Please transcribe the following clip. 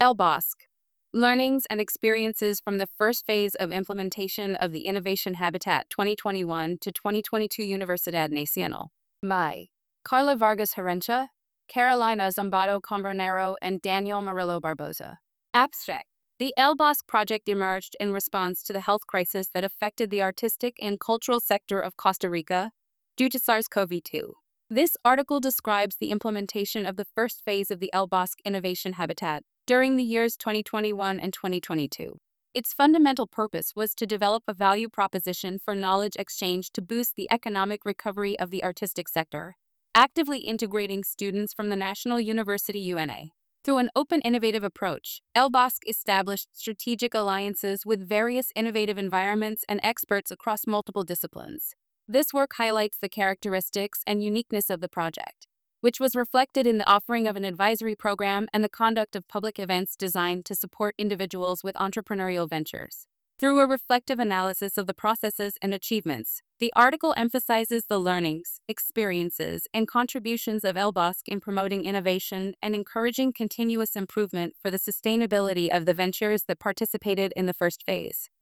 El Bosque. Learnings and experiences from the first phase of implementation of the Innovation Habitat 2021 to 2022 Universidad Nacional. By Carla Vargas Herencia, Carolina Zambado Combronero, and Daniel Murillo Barbosa. Abstract. The El Bosque project emerged in response to the health crisis that affected the artistic and cultural sector of Costa Rica due to SARS-CoV-2. This article describes the implementation of the first phase of the El Bosque Innovation Habitat during the years 2021 and 2022. Its fundamental purpose was to develop a value proposition for knowledge exchange to boost the economic recovery of the artistic sector, actively integrating students from the National University UNA. Through an open, innovative approach, El Bosque established strategic alliances with various innovative environments and experts across multiple disciplines. This work highlights the characteristics and uniqueness of the project, which was reflected in the offering of an advisory program and the conduct of public events designed to support individuals with entrepreneurial ventures. Through a reflective analysis of the processes and achievements, the article emphasizes the learnings, experiences, and contributions of El Bosque in promoting innovation and encouraging continuous improvement for the sustainability of the ventures that participated in the first phase.